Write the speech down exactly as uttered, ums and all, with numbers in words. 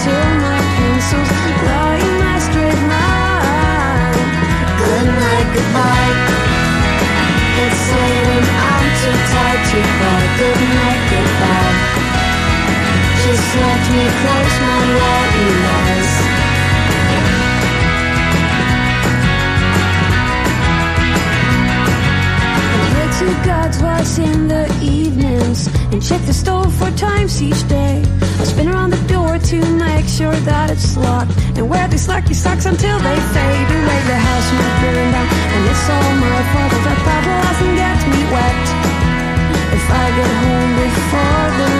till my pencils lie in my straight line. Good night, goodbye. It's late and I'm too tired to cry. Good night, goodbye. Just let me close my lonely eyes. To God's watch in the evenings and check the stove four times each day. I spin around the door to make sure that it's locked and wear these lucky socks until they fade away. The house might burn down and it's all my fault if that bottle doesn't get me wet. If I get home before the